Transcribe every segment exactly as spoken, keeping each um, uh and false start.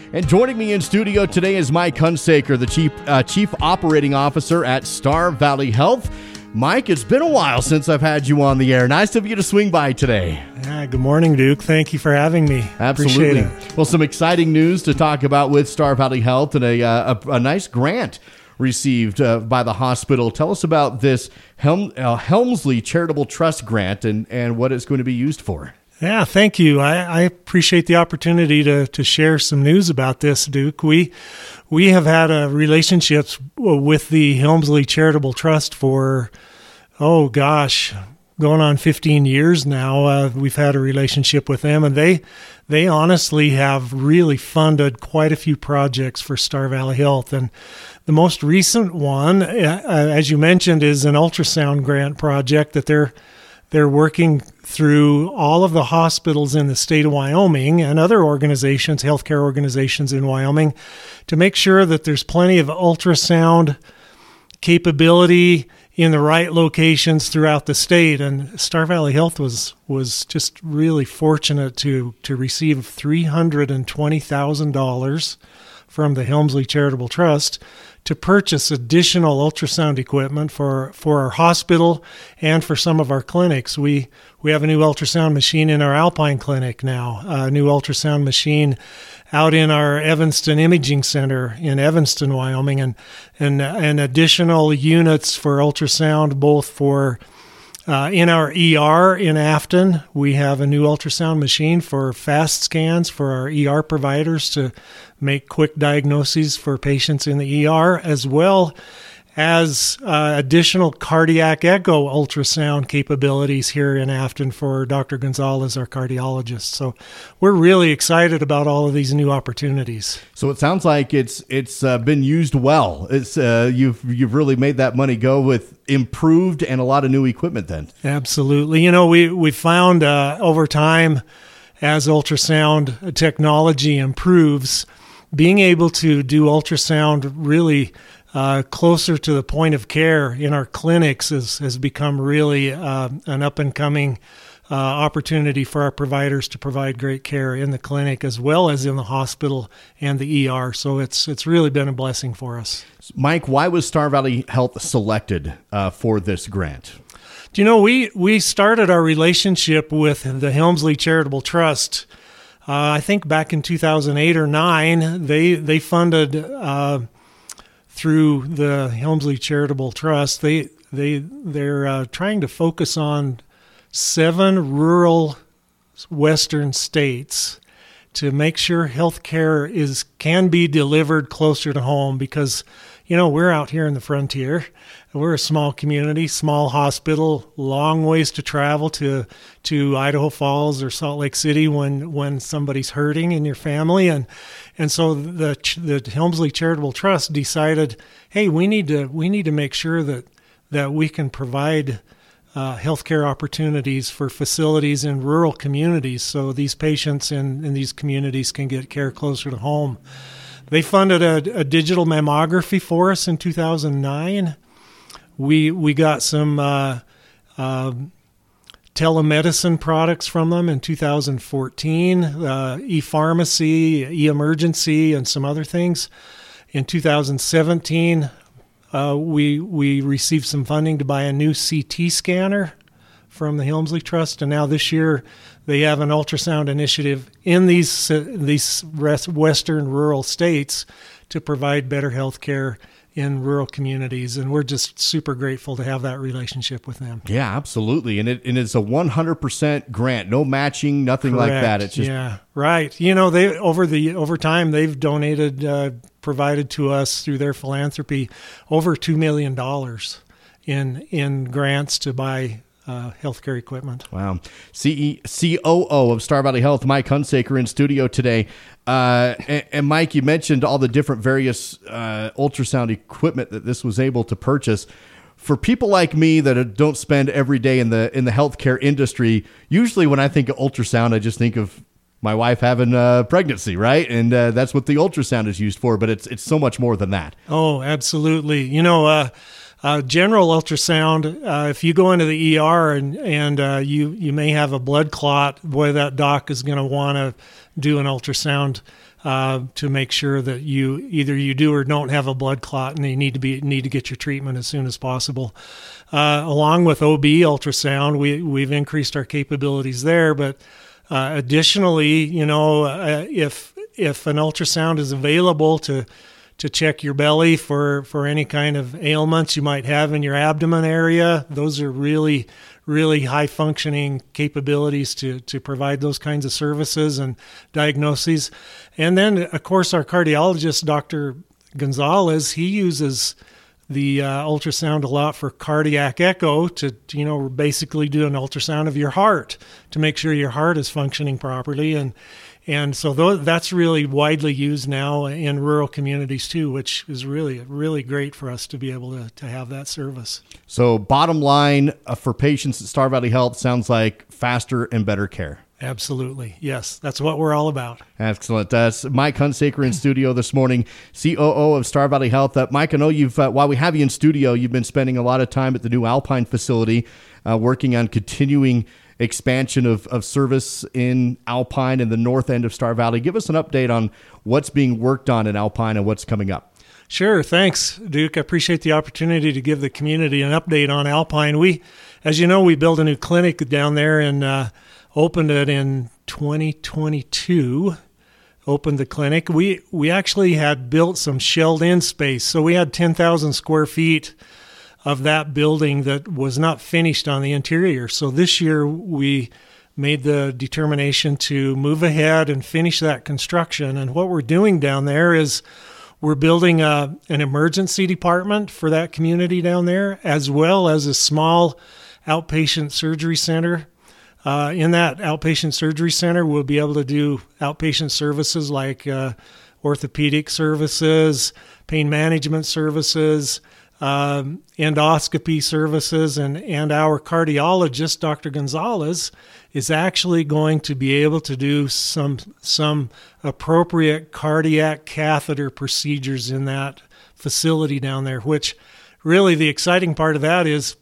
And joining me in studio today is Mike Hunsaker, the Chief, uh, Chief Operating Officer at Star Valley Health. Mike, it's been a while since I've had you on the air. Nice of you to swing by today. Yeah, good morning, Duke. Thank you for having me. Absolutely. Appreciate it. Well, some exciting news to talk about with Star Valley Health and a, uh, a, a nice grant received uh, by the hospital. Tell us about this Helm, uh, Helmsley Charitable Trust grant and, and what it's going to be used for. Yeah, thank you. I, I appreciate the opportunity to to share some news about this, Duke. We we have had a relationship with the Helmsley Charitable Trust for, oh gosh, going on fifteen years now. Uh, we've had a relationship with them, and they they honestly have really funded quite a few projects for Star Valley Health. And the most recent one, uh, as you mentioned, is an ultrasound grant project that they're They're working through all of the hospitals in the state of Wyoming and other organizations, healthcare organizations in Wyoming, to make sure that there's plenty of ultrasound capability in the right locations throughout the state. And Star Valley Health was was just really fortunate to to receive three hundred twenty thousand dollars from the Helmsley Charitable Trust to purchase additional ultrasound equipment for, for our hospital and for some of our clinics. We we have a new ultrasound machine in our Alpine Clinic now, a new ultrasound machine out in our Evanston Imaging Center in Evanston, Wyoming, and and, and additional units for ultrasound, both for Uh, in our E R in Afton. We have a new ultrasound machine for fast scans for our E R providers to make quick diagnoses for patients in the E R, as well as uh, additional cardiac echo ultrasound capabilities here in Afton for Doctor Gonzalez, our cardiologist. So we're really excited about all of these new opportunities. So it sounds like it's it's uh, been used well. It's uh, you've you've really made that money go with improved and a lot of new equipment then. Absolutely. You know, we we found uh, over time, as ultrasound technology improves, being able to do ultrasound really Uh, closer to the point of care in our clinics has, has become really uh, an up-and-coming uh, opportunity for our providers to provide great care in the clinic as well as in the hospital and the E R. So it's it's really been a blessing for us. Mike, why was Star Valley Health selected uh, for this grant? Do you know, we, we started our relationship with the Helmsley Charitable Trust, uh, I think back in two thousand eight or nine. They, they funded... Uh, Through the Helmsley Charitable Trust, they they they're uh, trying to focus on seven rural western states to make sure healthcare is can be delivered closer to home. Because you know we're out here in the frontier, we're a small community, small hospital, long ways to travel to to Idaho Falls or Salt Lake City when when somebody's hurting in your family. And And so the the Helmsley Charitable Trust decided, hey, we need to we need to make sure that that we can provide uh, healthcare opportunities for facilities in rural communities, so these patients in, in these communities can get care closer to home. They funded a, a digital mammography for us in two thousand nine. We we got some uh, uh, telemedicine products from them in two thousand fourteen, uh, e-pharmacy, e-emergency, and some other things. In two thousand seventeen, uh, we we received some funding to buy a new C T scanner from the Helmsley Trust, and now this year they have an ultrasound initiative in these uh, these western rural states to provide better health care in rural communities, and we're just super grateful to have that relationship with them. Yeah, absolutely. And it and it's a one hundred percent grant, no matching, nothing Correct. like that. It's just yeah, right. You know, they over the over time they've donated, uh, provided to us through their philanthropy over two million dollars in in grants to buy uh, healthcare equipment. Wow. C O O of Star Valley Health, Mike Hunsaker, in studio today. Uh, and, and Mike, you mentioned all the different various uh, ultrasound equipment that this was able to purchase. For people like me that don't spend every day in the in the healthcare industry, usually when I think of ultrasound, I just think of my wife having a pregnancy, right? And uh, that's what the ultrasound is used for. But it's it's so much more than that. Oh, absolutely. You know, uh, uh, general ultrasound. Uh, if you go into the E R and and uh, you you may have a blood clot, boy, that doc is going to want to do an ultrasound uh, to make sure that you either you do or don't have a blood clot, and you need to be need to get your treatment as soon as possible. Uh, along with O B ultrasound, we we've increased our capabilities there, but uh, additionally, you know, uh, if if an ultrasound is available to to check your belly for, for any kind of ailments you might have in your abdomen area, those are really, really high functioning capabilities to, to provide those kinds of services and diagnoses. And then, of course, our cardiologist, Doctor Gonzalez, he uses the uh, ultrasound a lot for cardiac echo to, you know, basically do an ultrasound of your heart to make sure your heart is functioning properly. And And so th- that's really widely used now in rural communities too, which is really, really great for us to be able to, to have that service. So bottom line uh, for patients at Star Valley Health sounds like faster and better care. Absolutely. Yes, that's what we're all about. Excellent. That's Mike Hunsaker in studio this morning, C O O of Star Valley Health. Uh, Mike, I know you've, uh, while we have you in studio, you've been spending a lot of time at the new Alpine facility uh, working on continuing expansion of, of service in Alpine and the north end of Star Valley. Give us an update on what's being worked on in Alpine and what's coming up. Sure. Thanks, Duke. I appreciate the opportunity to give the community an update on Alpine. We, as you know, we built a new clinic down there and uh, opened it in twenty twenty-two. Opened the clinic. We, we actually had built some shelled in space. So we had ten thousand square feet of that building that was not finished on the interior. So this year we made the determination to move ahead and finish that construction. And what we're doing down there is we're building a, an emergency department for that community down there, as well as a small outpatient surgery center. Uh, in that outpatient surgery center, we'll be able to do outpatient services like uh, orthopedic services, pain management services, Um, endoscopy services, and, and our cardiologist, Doctor Gonzalez, is actually going to be able to do some some appropriate cardiac catheter procedures in that facility down there, which really the exciting part of that is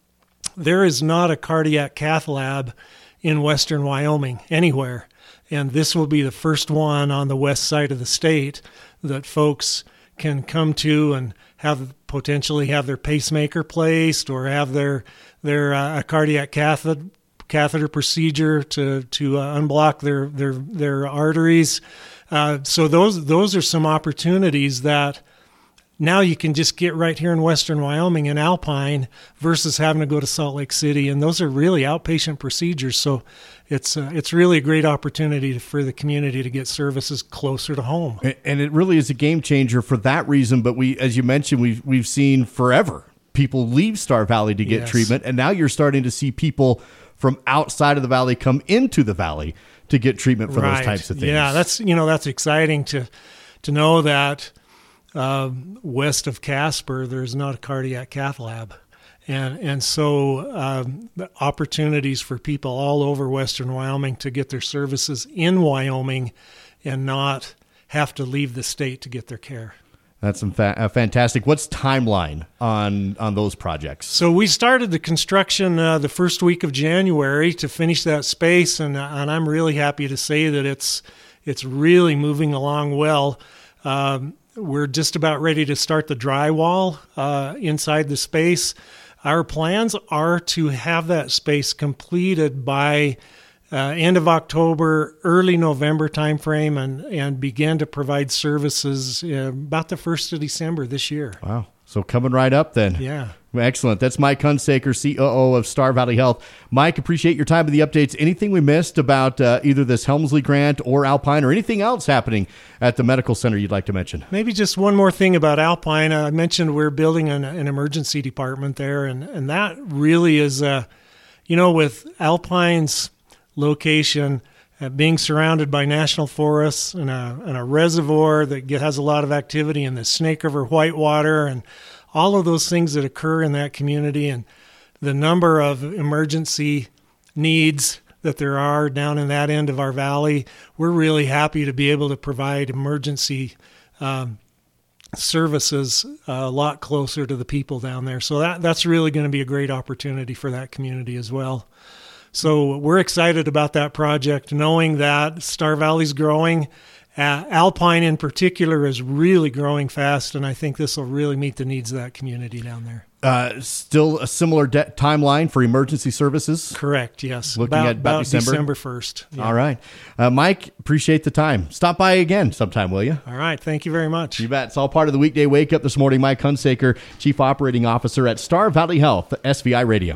there is not a cardiac cath lab in western Wyoming anywhere. And this will be the first one on the west side of the state that folks can come to and have potentially have their pacemaker placed or have their their uh, a cardiac catheter catheter procedure to to uh, unblock their their their arteries. Uh, so those those are some opportunities that now you can just get right here in western Wyoming in Alpine versus having to go to Salt Lake City, and those are really outpatient procedures. So it's uh, it's really a great opportunity for the community to get services closer to home. And it really is a game changer for that reason. But we, as you mentioned, we've we've seen forever people leave Star Valley to get Yes. treatment, and now you're starting to see people from outside of the valley come into the valley to get treatment for Right. those types of things. Yeah, that's you know that's exciting to to know that uh, west of Casper there's not a cardiac cath lab. And and so um, the opportunities for people all over western Wyoming to get their services in Wyoming and not have to leave the state to get their care. That's some fa- uh, fantastic. What's timeline on on those projects? So we started the construction uh, the first week of January to finish that space, and and I'm really happy to say that it's it's really moving along well. Um, we're just about ready to start the drywall uh, inside the space. Our plans are to have that space completed by uh, end of October, early November timeframe, and, and begin to provide services uh, about the first of December this year. Wow. So coming right up then. Yeah. Excellent. That's Mike Hunsaker, C O O of Star Valley Health. Mike, appreciate your time and the updates. Anything we missed about uh, either this Helmsley grant or Alpine or anything else happening at the medical center you'd like to mention? Maybe just one more thing about Alpine. I mentioned we're building an, an emergency department there, and, and that really is, uh, you know, with Alpine's location uh, being surrounded by national forests and a, and a reservoir that get, has a lot of activity in the Snake River Whitewater and all of those things that occur in that community, and the number of emergency needs that there are down in that end of our valley, we're really happy to be able to provide emergency um, services a lot closer to the people down there. So that that's really going to be a great opportunity for that community as well. So we're excited about that project, knowing that Star Valley's growing Uh, Alpine in particular is really growing fast, and I think this will really meet the needs of that community down there. Uh, still a similar de- timeline for emergency services? Correct, yes. Looking about, at about, about December? December first. Yeah. All right. Uh, Mike, appreciate the time. Stop by again sometime, will you? All right. Thank you very much. You bet. It's all part of the weekday wake up this morning. Mike Hunsaker, Chief Operating Officer at Star Valley Health, S V I Radio.